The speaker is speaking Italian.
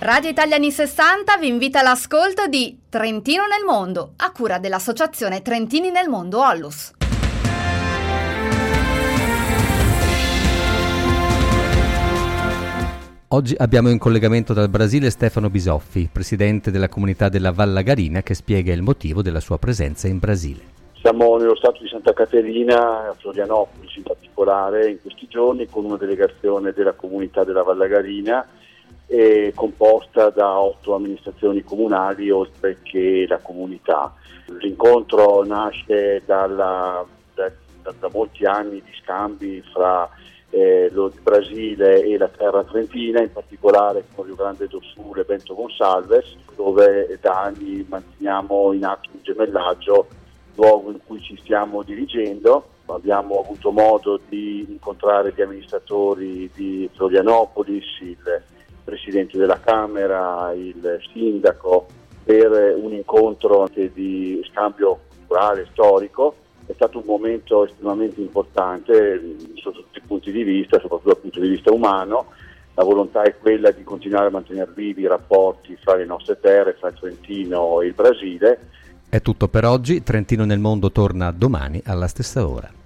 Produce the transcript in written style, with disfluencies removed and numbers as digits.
Radio Italia Anni 60 vi invita all'ascolto di Trentino nel Mondo, a cura dell'associazione Trentini nel Mondo Ollus. Oggi abbiamo in collegamento dal Brasile Stefano Bisoffi, presidente della comunità della Vallagarina, che spiega il motivo della sua presenza in Brasile. Siamo nello stato di Santa Caterina, a Florianopolis in particolare, in questi giorni con una delegazione della comunità della Vallagarina, composta da 8 amministrazioni comunali oltre che la comunità. L'incontro nasce da molti anni di scambi fra lo Brasile e la terra trentina, in particolare con Rio Grande do Sul e Bento Gonçalves, dove da anni manteniamo in atto un gemellaggio, luogo in cui ci stiamo dirigendo. Abbiamo avuto modo di incontrare gli amministratori di Florianopolis, il Presidente della Camera, il Sindaco, per un incontro di scambio culturale, storico. È stato un momento estremamente importante sotto tutti i punti di vista, soprattutto dal punto di vista umano. La volontà è quella di continuare a mantenere vivi i rapporti fra le nostre terre, fra il Trentino e il Brasile. È tutto per oggi, Trentino nel Mondo torna domani alla stessa ora.